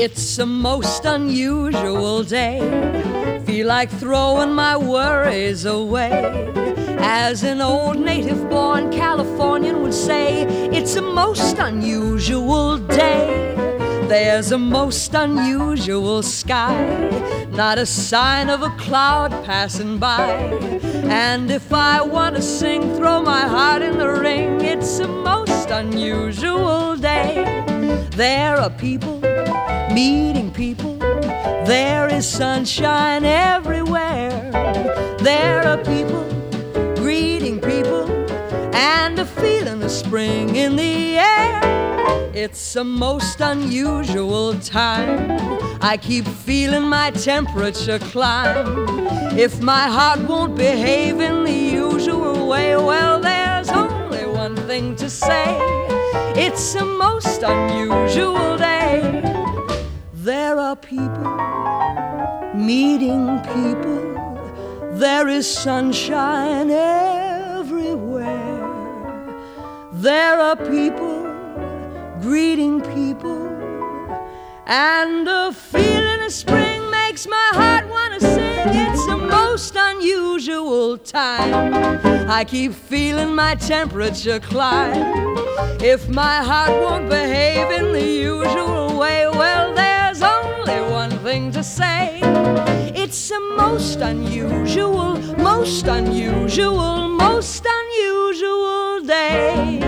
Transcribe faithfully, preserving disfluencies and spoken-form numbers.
It's a most unusual day. Feel like throwing my worries away. As an old native-born Californian would say, it's a most unusual day. There's a most unusual sky, not a sign of a cloud passing by. And if I want to sing, throw my heart in the ring. It's a most unusual day. There are people meeting people. There is sunshine everywhere. There are people greeting people, and a feeling of spring in the air. It's a most unusual time. I keep feeling my temperature climb. If my heart won't behave in the usual way, well, there's only one thing to say. It's a most unusual day. There are people meeting people. There is sunshine everywhere. There are people greeting people, and a feeling of spring makes my heart want to sing. It's a most unusual time. I keep feeling my temperature climb. If my heart won't behave in the usual way, well, there's only one thing to say. It's a most unusual, most unusual, most unusual day.